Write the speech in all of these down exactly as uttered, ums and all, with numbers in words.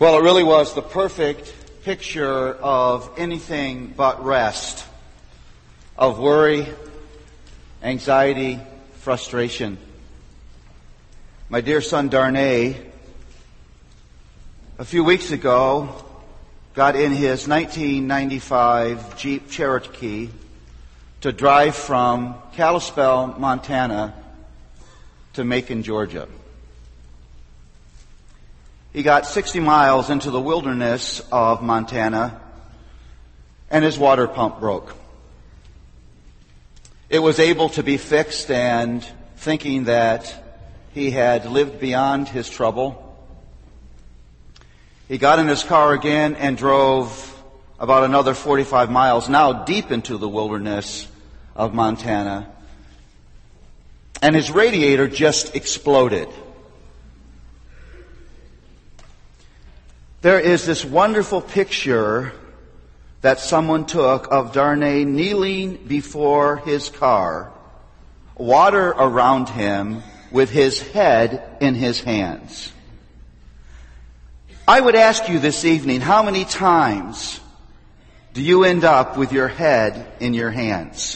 Well, it really was the perfect picture of anything but rest, of worry, anxiety, frustration. My dear son Darnay, a few weeks ago, got in his nineteen ninety-five Jeep Cherokee to drive from Kalispell, Montana to Macon, Georgia. He got sixty miles into the wilderness of Montana, and his water pump broke. It was able to be fixed, and thinking that he had lived beyond his trouble, he got in his car again and drove about another forty-five miles, now deep into the wilderness of Montana, and his radiator just exploded. There is this wonderful picture that someone took of Darnay kneeling before his car, water around him, with his head in his hands. I would ask you this evening, how many times do you end up with your head in your hands?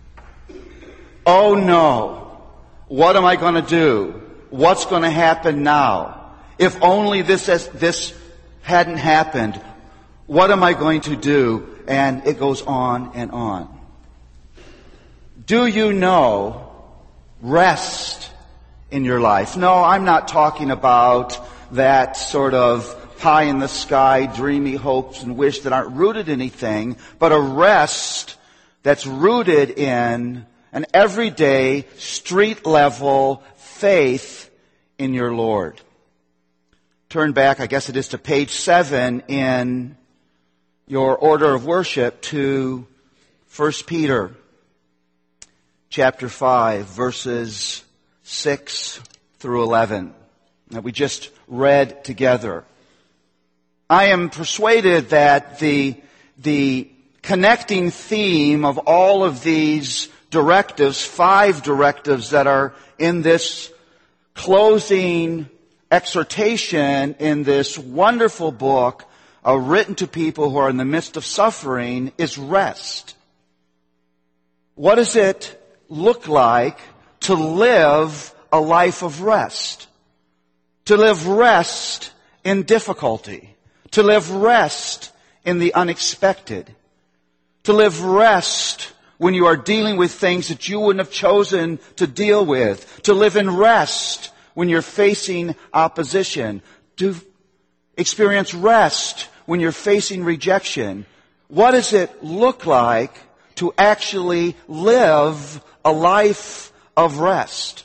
Oh no, what am I going to do? What's going to happen now? If only this this hadn't happened, what am I going to do? And it goes on and on. Do you know rest in your life? No, I'm not talking about that sort of pie in the sky, dreamy hopes and wish that aren't rooted in anything, but a rest that's rooted in an everyday, street level faith in your Lord. Turn back, I guess it is, to page seven in your order of worship to First Peter chapter five, verses six through eleven, that we just read together. I am persuaded that the, the connecting theme of all of these directives, five directives that are in this closing exhortation in this wonderful book uh, written to people who are in the midst of suffering, is rest. What does it look like to live a life of rest? To live rest in difficulty. To live rest in the unexpected. To live rest when you are dealing with things that you wouldn't have chosen to deal with. To live in rest when you're facing opposition. To experience rest when you're facing rejection. What does it look like to actually live a life of rest?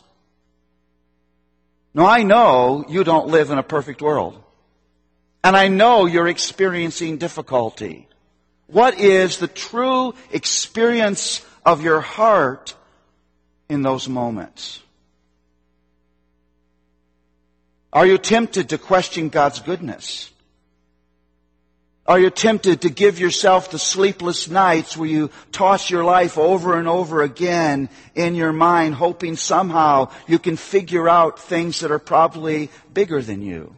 Now, I know you don't live in a perfect world. And I know you're experiencing difficulty. What is the true experience of your heart in those moments? Are you tempted to question God's goodness? Are you tempted to give yourself the sleepless nights where you toss your life over and over again in your mind, hoping somehow you can figure out things that are probably bigger than you?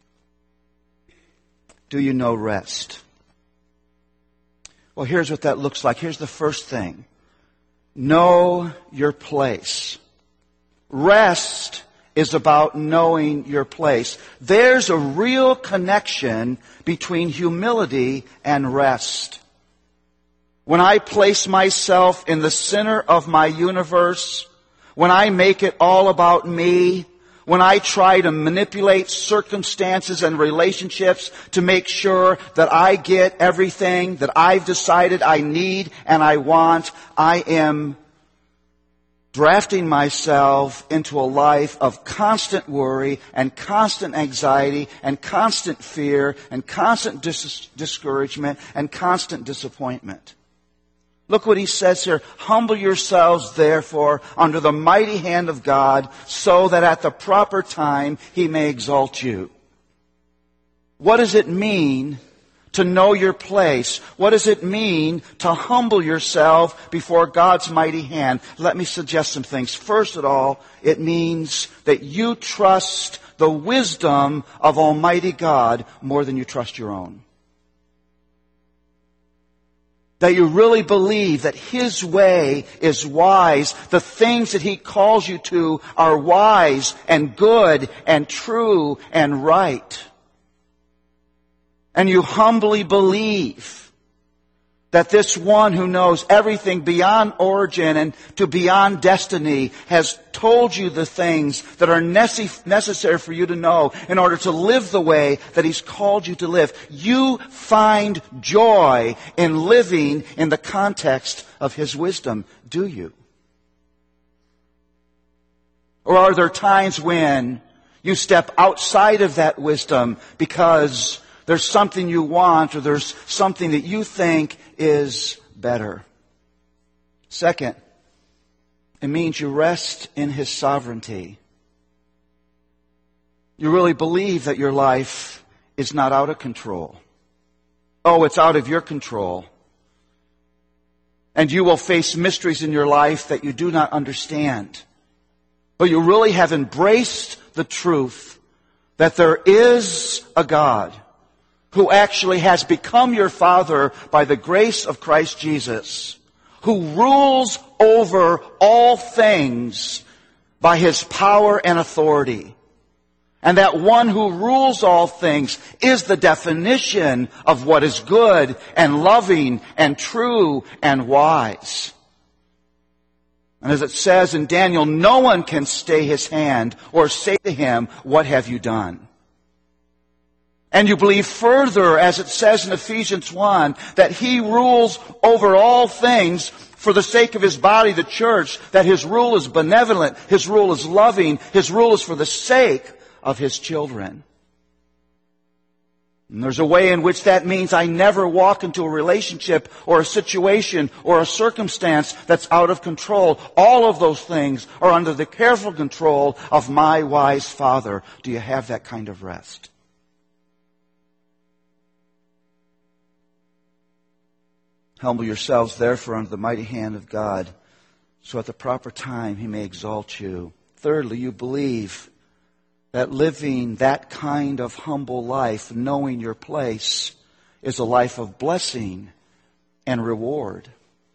Do you know rest? Well, here's what that looks like. Here's the first thing. Know your place. Rest is about knowing your place. There's a real connection between humility and rest. When I place myself in the center of my universe, when I make it all about me, when I try to manipulate circumstances and relationships to make sure that I get everything that I've decided I need and I want, I am drafting myself into a life of constant worry and constant anxiety and constant fear and constant dis- discouragement and constant disappointment. Look what he says here. Humble yourselves, therefore, under the mighty hand of God, so that at the proper time he may exalt you. What does it mean to know your place? What does it mean to humble yourself before God's mighty hand? Let me suggest some things. First of all, it means that you trust the wisdom of Almighty God more than you trust your own. That you really believe that His way is wise. The things that He calls you to are wise and good and true and right. And you humbly believe that this one who knows everything beyond origin and to beyond destiny has told you the things that are necessary for you to know in order to live the way that He's called you to live. You find joy in living in the context of His wisdom, do you? Or are there times when you step outside of that wisdom because there's something you want or there's something that you think is better? Second, it means you rest in His sovereignty. You really believe that your life is not out of control. Oh, it's out of your control. And you will face mysteries in your life that you do not understand. But you really have embraced the truth that there is a God who actually has become your Father by the grace of Christ Jesus, who rules over all things by His power and authority. And that one who rules all things is the definition of what is good and loving and true and wise. And as it says in Daniel, no one can stay His hand or say to Him, "What have you done?" And you believe further, as it says in Ephesians one, that He rules over all things for the sake of His body, the church, that His rule is benevolent, His rule is loving, His rule is for the sake of His children. And there's a way in which that means I never walk into a relationship or a situation or a circumstance that's out of control. All of those things are under the careful control of my wise Father. Do you have that kind of rest? Humble yourselves, therefore, under the mighty hand of God, so at the proper time He may exalt you. Thirdly, you believe that living that kind of humble life, knowing your place, is a life of blessing and reward.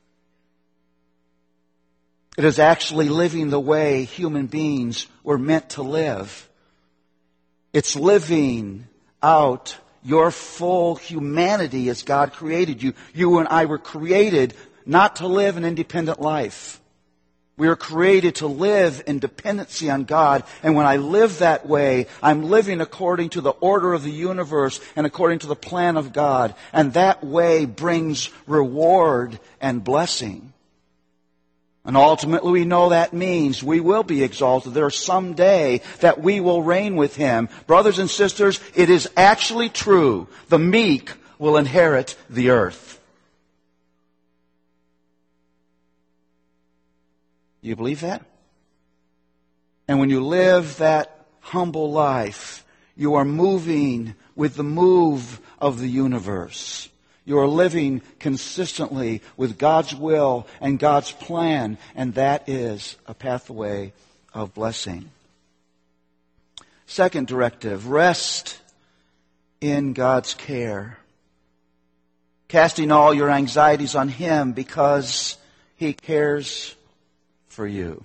It is actually living the way human beings were meant to live. It's living out your full humanity as God created you. You and I were created not to live an independent life. We are created to live in dependency on God. And when I live that way, I'm living according to the order of the universe and according to the plan of God. And that way brings reward and blessing. And ultimately we know that means we will be exalted. There is some day that we will reign with Him. Brothers and sisters, it is actually true. The meek will inherit the earth. Do you believe that? And when you live that humble life, you are moving with the move of the universe. You are living consistently with God's will and God's plan, and that is a pathway of blessing. Second directive, rest in God's care. Casting all your anxieties on Him because He cares for you.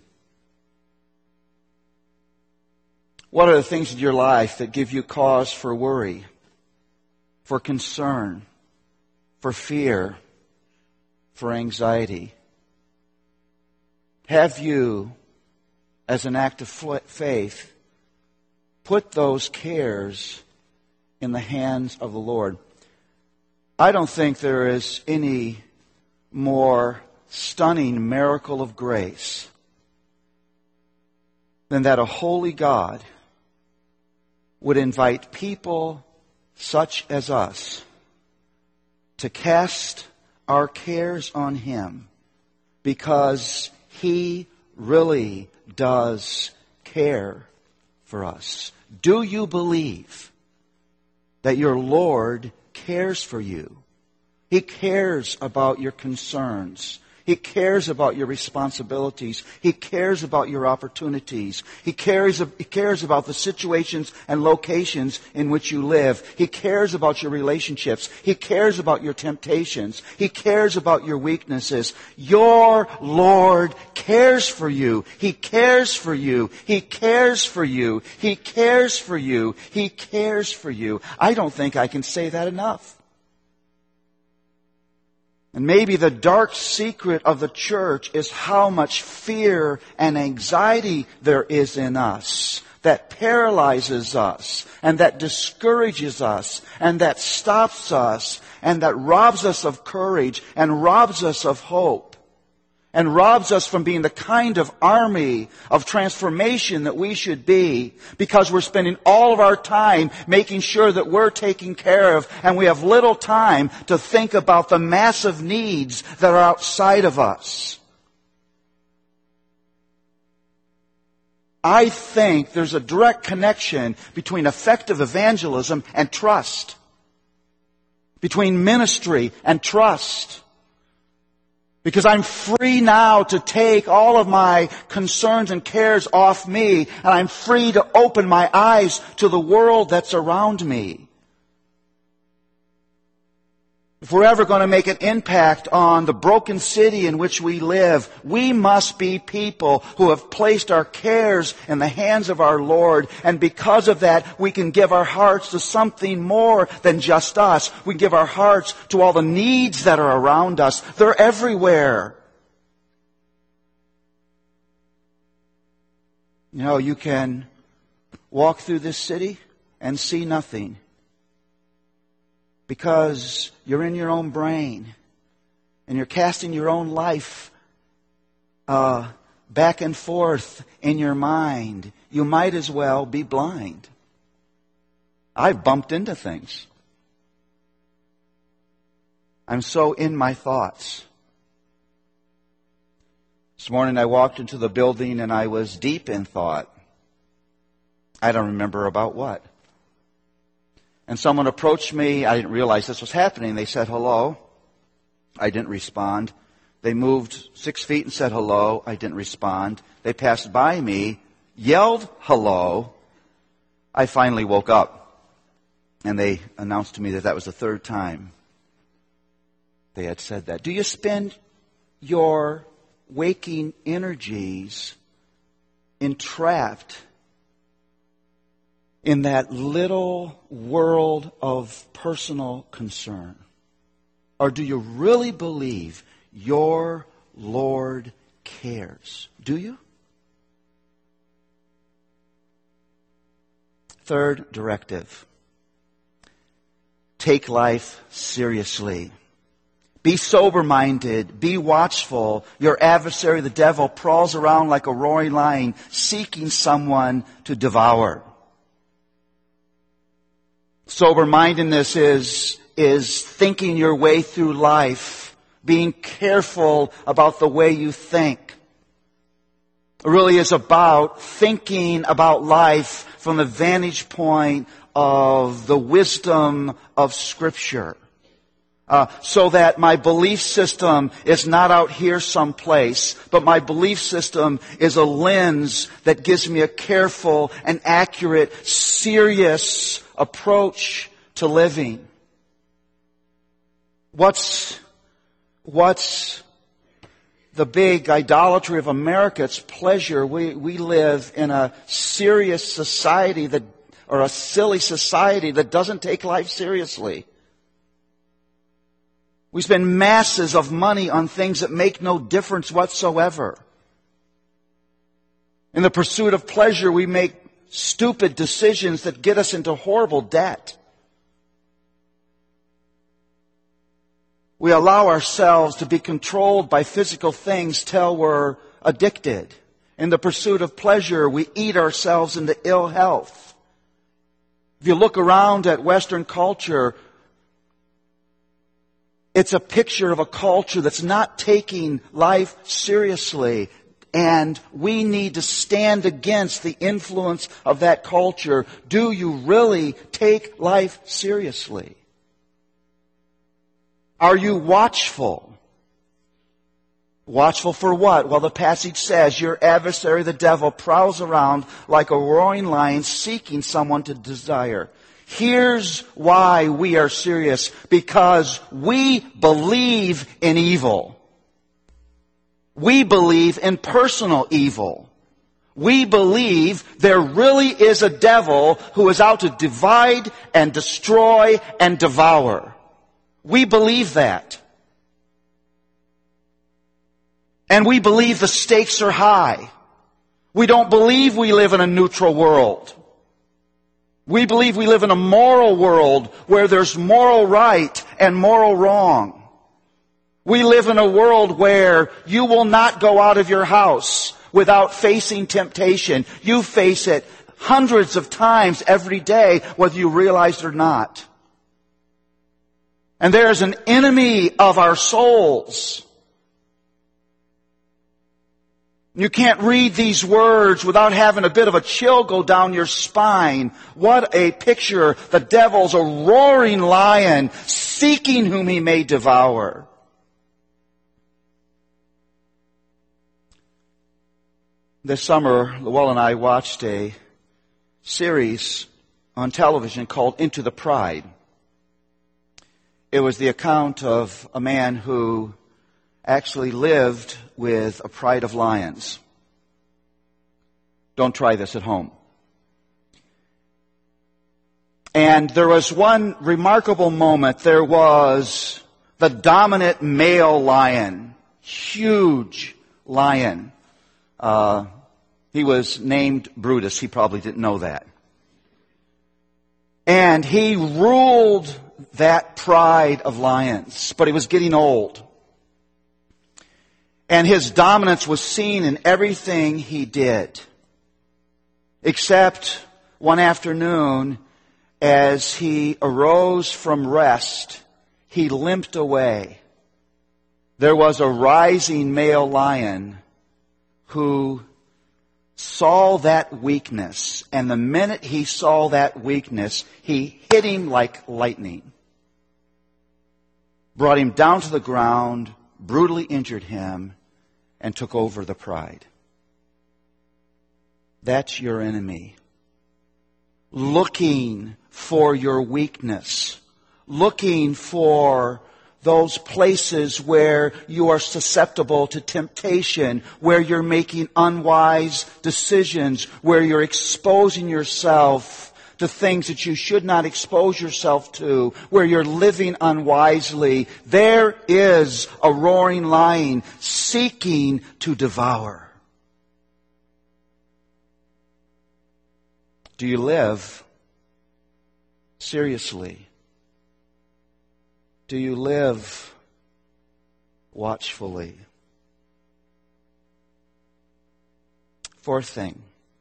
What are the things in your life that give you cause for worry, for concern, for fear, for anxiety? Have you, as an act of faith, put those cares in the hands of the Lord? I don't think there is any more stunning miracle of grace than that a holy God would invite people such as us to cast our cares on Him because He really does care for us. Do you believe that your Lord cares for you? He cares about your concerns. He cares about your responsibilities. He cares about your opportunities. He cares, he cares about the situations and locations in which you live. He cares about your relationships. He cares about your temptations. He cares about your weaknesses. Your Lord cares for you. He cares for you. He cares for you. He cares for you. He cares for you. I don't think I can say that enough. And maybe the dark secret of the church is how much fear and anxiety there is in us that paralyzes us and that discourages us and that stops us and that robs us of courage and robs us of hope and robs us from being the kind of army of transformation that we should be, because we're spending all of our time making sure that we're taken care of, and we have little time to think about the massive needs that are outside of us. I think there's a direct connection between effective evangelism and trust, between ministry and trust. Because I'm free now to take all of my concerns and cares off me, and I'm free to open my eyes to the world that's around me. If we're ever going to make an impact on the broken city in which we live, we must be people who have placed our cares in the hands of our Lord. And because of that, we can give our hearts to something more than just us. We can give our hearts to all the needs that are around us. They're everywhere. You know, you can walk through this city and see nothing, because you're in your own brain and you're casting your own life uh, back and forth in your mind. You might as well be blind. I've bumped into things. I'm so in my thoughts. This morning I walked into the building and I was deep in thought. I don't remember about what. And someone approached me. I didn't realize this was happening. They said hello. I didn't respond. They moved six feet and said hello. I didn't respond. They passed by me, yelled hello. I finally woke up, and they announced to me that that was the third time they had said that. Do you spend your waking energies entrapped in that little world of personal concern? Or do you really believe your Lord cares? Do you? Third directive. Take life seriously. Be sober-minded. Be watchful. Your adversary, the devil, prowls around like a roaring lion, seeking someone to devour. Sober-mindedness is, is thinking your way through life, being careful about the way you think. It really is about thinking about life from the vantage point of the wisdom of Scripture. Uh, so that my belief system is not out here someplace, but my belief system is a lens that gives me a careful and accurate, serious approach to living. What's, what's the big idolatry of America? It's pleasure. We, we live in a serious society that, or a silly society that doesn't take life seriously. We spend masses of money on things that make no difference whatsoever. In the pursuit of pleasure, we make stupid decisions that get us into horrible debt. We allow ourselves to be controlled by physical things till we're addicted. In the pursuit of pleasure, we eat ourselves into ill health. If you look around at Western culture, it's a picture of a culture that's not taking life seriously. And we need to stand against the influence of that culture. Do you really take life seriously? Are you watchful? Watchful for what? Well, the passage says, your adversary, the devil, prowls around like a roaring lion seeking someone to desire. Here's why we are serious. Because we believe in evil. We believe in personal evil. We believe there really is a devil who is out to divide and destroy and devour. We believe that. And we believe the stakes are high. We don't believe we live in a neutral world. We believe we live in a moral world where there's moral right and moral wrong. We live in a world where you will not go out of your house without facing temptation. You face it hundreds of times every day, whether you realize it or not. And there is an enemy of our souls. You can't read these words without having a bit of a chill go down your spine. What a picture. The devil's a roaring lion, seeking whom he may devour. This summer, Luell and I watched a series on television called Into the Pride. It was the account of a man who actually lived with a pride of lions. Don't try this at home. And there was one remarkable moment. There was the dominant male lion, huge lion. Uh, he was named Brutus. He probably didn't know that. And he ruled that pride of lions, but he was getting old. And his dominance was seen in everything he did. Except one afternoon, as he arose from rest, he limped away. There was a rising male lion who saw that weakness. And the minute he saw that weakness, he hit him like lightning. Brought him down to the ground, brutally injured him, and took over the pride. That's your enemy. Looking for your weakness. Looking for those places where you are susceptible to temptation, where you're making unwise decisions, where you're exposing yourself to things that you should not expose yourself to, where you're living unwisely. There is a roaring lion seeking to devour. Do you live seriously? Do you live watchfully? Fourth thing.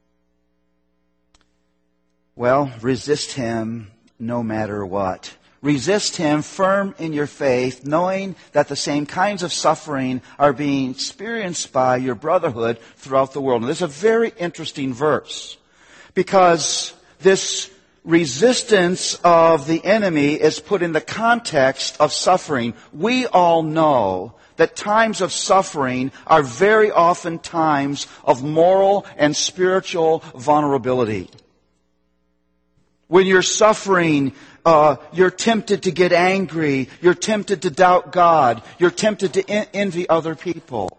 Well, resist him no matter what. Resist him firm in your faith, knowing that the same kinds of suffering are being experienced by your brotherhood throughout the world. And this is a very interesting verse, because this resistance of the enemy is put in the context of suffering. We all know that times of suffering are very often times of moral and spiritual vulnerability. When you're suffering, uh, you're tempted to get angry. You're tempted to doubt God. You're tempted to en- envy other people.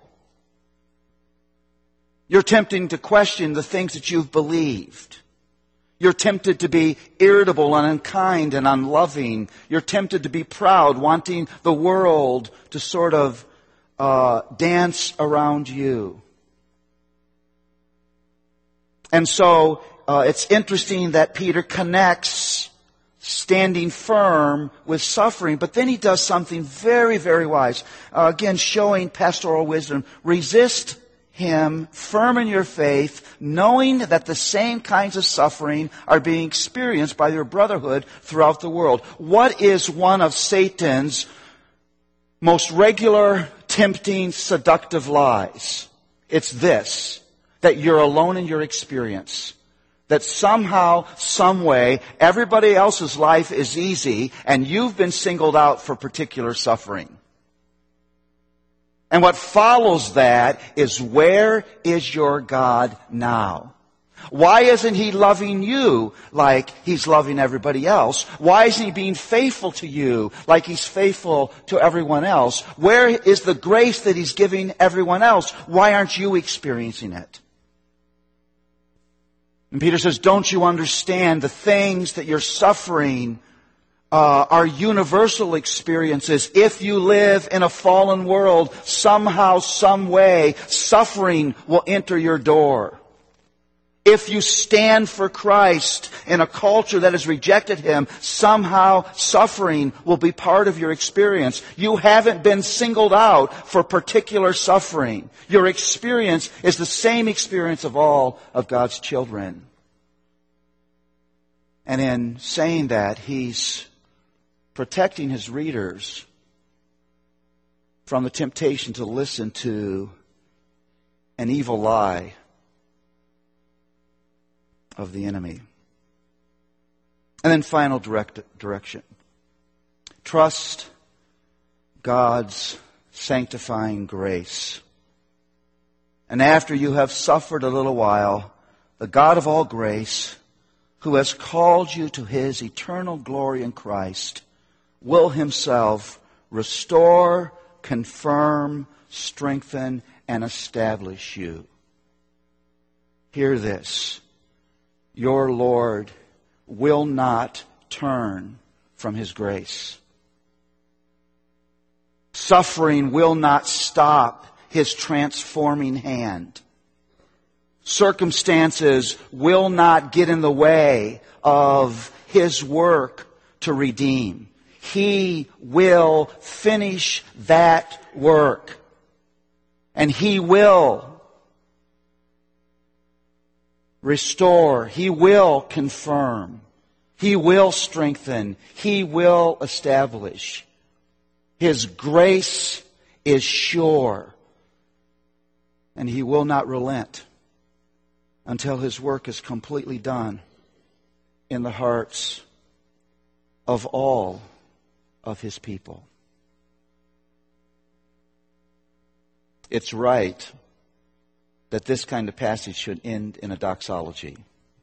You're tempted to question the things that you've believed. You're tempted to be irritable and unkind and unloving. You're tempted to be proud, wanting the world to sort of uh, dance around you. And so uh, it's interesting that Peter connects standing firm with suffering, but then he does something very, very wise. Uh, again, showing pastoral wisdom. Resist him firm in your faith, knowing that the same kinds of suffering are being experienced by your brotherhood throughout the world. What is one of Satan's most regular, tempting, seductive lies? It's this, that you're alone in your experience. That somehow, some way, everybody else's life is easy and you've been singled out for particular suffering. And what follows that is, where is your God now? Why isn't He loving you like He's loving everybody else? Why isn't He being faithful to you like He's faithful to everyone else? Where is the grace that He's giving everyone else? Why aren't you experiencing it? And Peter says, don't you understand the things that you're suffering uh, are universal experiences? If you live in a fallen world, somehow, some way, suffering will enter your door. If you stand for Christ in a culture that has rejected Him, somehow suffering will be part of your experience. You haven't been singled out for particular suffering. Your experience is the same experience of all of God's children. And in saying that, he's protecting his readers from the temptation to listen to an evil lie of the enemy. And then final direct, direction. Trust God's sanctifying grace. And after you have suffered a little while, the God of all grace, who has called you to His eternal glory in Christ, will Himself restore, confirm, strengthen, and establish you. Hear this. Your Lord will not turn from His grace. Suffering will not stop His transforming hand. Circumstances will not get in the way of His work to redeem. He will finish that work. And He will restore. He will confirm. He will strengthen. He will establish. His grace is sure. And He will not relent until His work is completely done in the hearts of all of His people. It's right that this kind of passage should end in a doxology.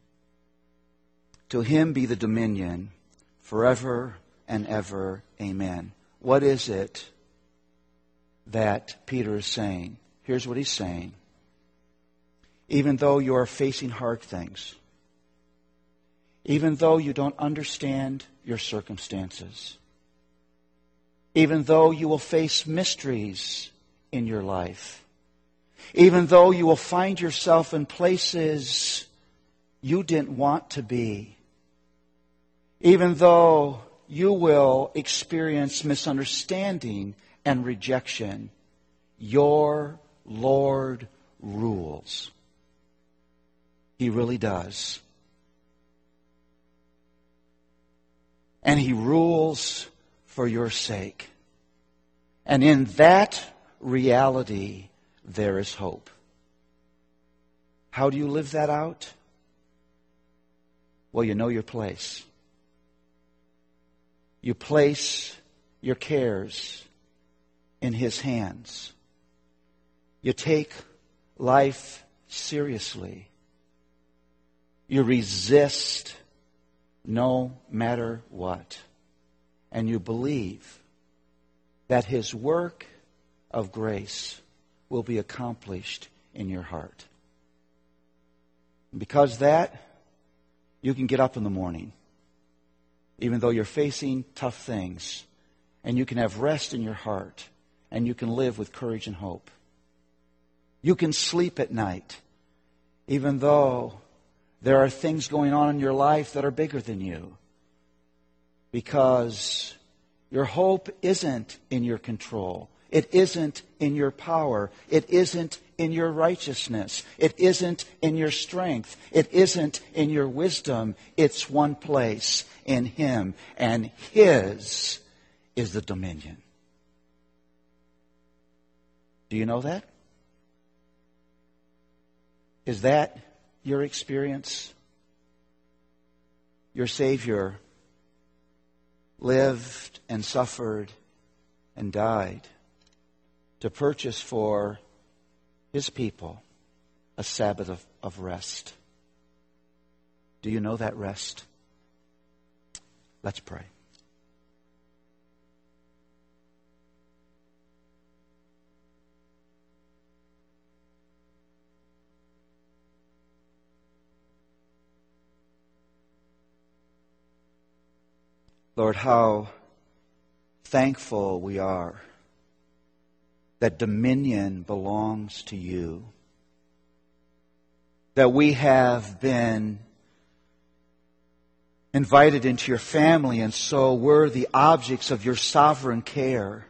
To Him be the dominion forever and ever. Amen. What is it that Peter is saying? Here's what he's saying. Even though you are facing hard things, even though you don't understand your circumstances, even though you will face mysteries in your life, even though you will find yourself in places you didn't want to be, even though you will experience misunderstanding and rejection, your Lord rules. He really does. And He rules for your sake. And in that reality, there is hope. How do you live that out? Well, you know your place. You place your cares in His hands. You take life seriously. You resist no matter what. And you believe that His work of grace will be accomplished in your heart. And because of that, you can get up in the morning, even though you're facing tough things, and you can have rest in your heart, and you can live with courage and hope. You can sleep at night, even though there are things going on in your life that are bigger than you, because your hope isn't in your control. It isn't in your power. It isn't in your righteousness. It isn't in your strength. It isn't in your wisdom. It's one place, in Him. And His is the dominion. Do you know that? Is that your experience? Your Savior lived and suffered and died to purchase for His people a Sabbath of, of rest. Do you know that rest? Let's pray. Lord, how thankful we are that dominion belongs to You, that we have been invited into Your family, and so we're the objects of Your sovereign care.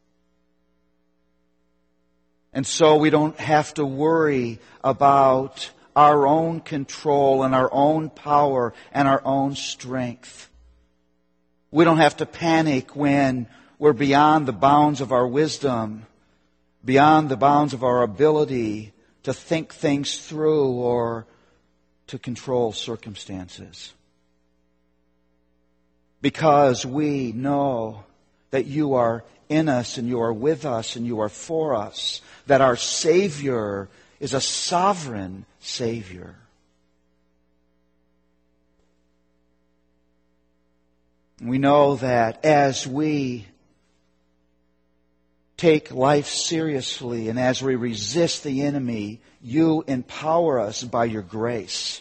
And so we don't have to worry about our own control and our own power and our own strength. We don't have to panic when we're beyond the bounds of our wisdom, beyond the bounds of our ability to think things through or to control circumstances. Because we know that You are in us and You are with us and You are for us, that our Savior is a sovereign Savior. We know that as we take life seriously and as we resist the enemy, You empower us by Your grace.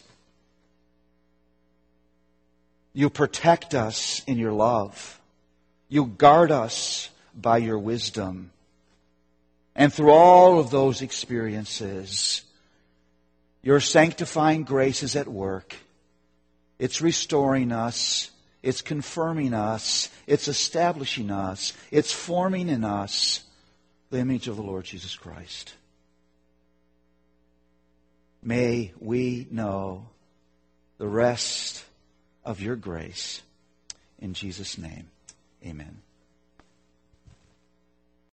You protect us in Your love. You guard us by Your wisdom. And through all of those experiences, Your sanctifying grace is at work. It's restoring us. It's confirming us. It's establishing us. It's forming in us the image of the Lord Jesus Christ. May we know the rest of Your grace. In Jesus' name.